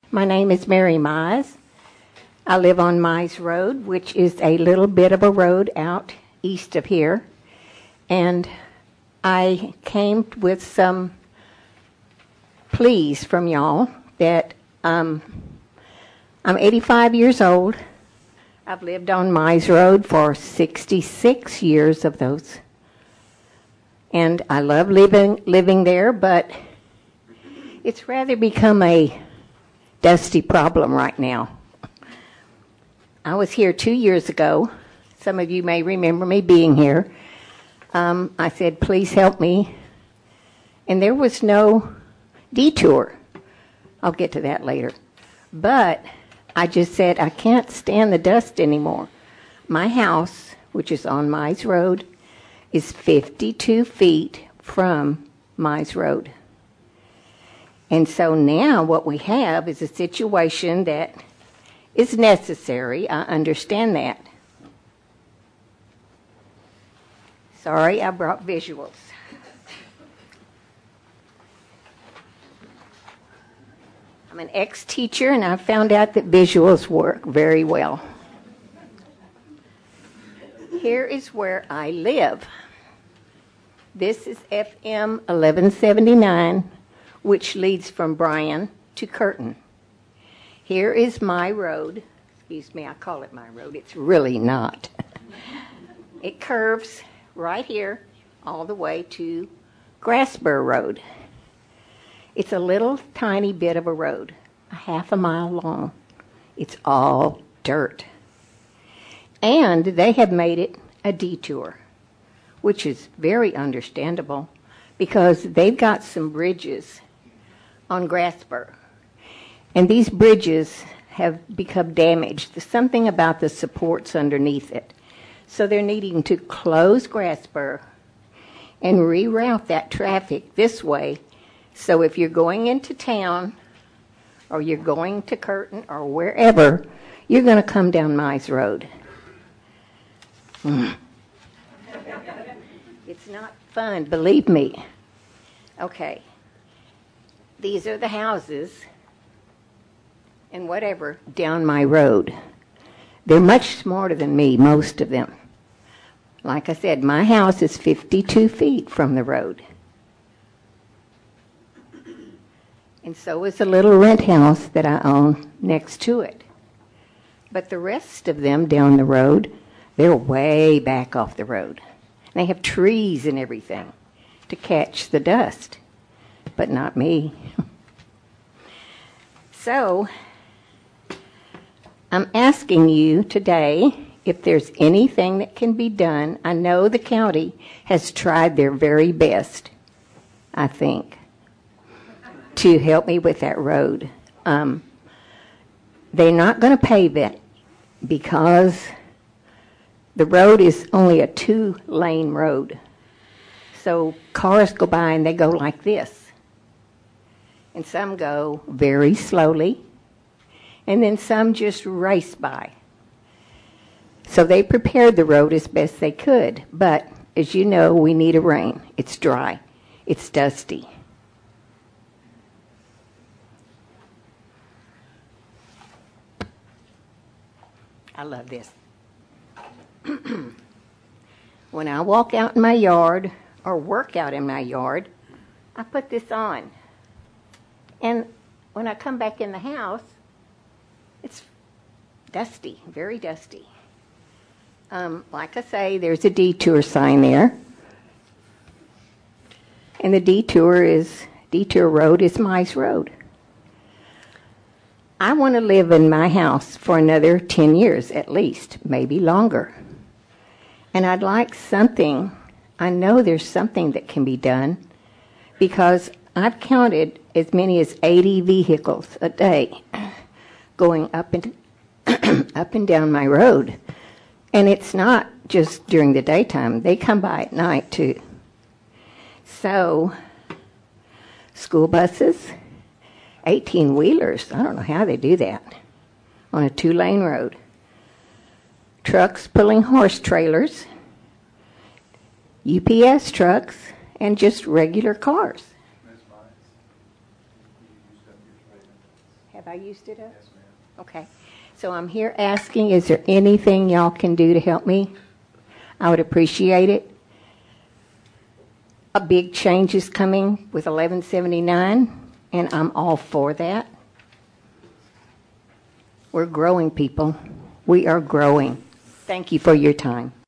My name is Mary Mize. I live on Mize Road, which is a little bit of a road out east of here. And I came with some pleas from y'all that I'm 85 years old. I've lived on Mize Road for 66 years of those. And I love living there, but it's rather become a dusty problem right now. I was here 2 years ago. Some of you may remember me being here. I said, please help me. And there was no detour. I'll get to that later. But I just said, I can't stand the dust anymore. My house, which is on Mize Road, is 52 feet from Mize Road. And so now what we have is a situation that is necessary. I understand that. Sorry, I brought visuals. I'm an ex-teacher, and I found out that visuals work very well. Here is where I live. This is FM 1179, which leads from Bryan to Curtin. Here is my road. Excuse me, I call it my road. It's really not. It curves right here all the way to Grasspur Road. It's a little tiny bit of a road, a half a mile long. It's all dirt. And they have made it a detour, which is very understandable because they've got some bridges on Grasspur. And these bridges have become damaged. There's something about the supports underneath it. So they're needing to close Grasspur and reroute that traffic this way. So if you're going into town or you're going to Curtin or wherever, you're going to come down Mize Road. It's not fun, believe me. Okay. These are the houses and whatever down my road. They're much smarter than me, most of them. Like I said, my house is 52 feet from the road. And so is a little rent house that I own next to it. But the rest of them down the road, they're way back off the road. They have trees and everything to catch the dust, but not me. So, I'm asking you today if there's anything that can be done. I know the county has tried their very best, I think, to help me with that road. They're not going to pave it because the road is only a 2-lane road. So cars go by and they go like this. And some go very slowly. And then some just race by. So they prepared the road as best they could. But as you know, we need a rain. It's dry. It's dusty. I love this. When I walk out in my yard or work out in my yard, I put this on. And when I come back in the house, it's dusty, very dusty. Like I say, there's a detour sign there. And the detour road is Mize Road. I want to live in my house for another 10 years at least, maybe longer. And I'd like something, I know there's something that can be done because I've counted as many as 80 vehicles a day going up and down my road. And it's not just during the daytime. They come by at night too. So, school buses, 18-wheelers, I don't know how they do that on a 2-lane road. Trucks pulling horse trailers, UPS trucks, and just regular cars. Have I used it up? Yes, ma'am. Okay. So I'm here asking, is there anything y'all can do to help me? I would appreciate it. A big change is coming with 1179, and I'm all for that. We're growing, people. We are growing. Thank you for your time.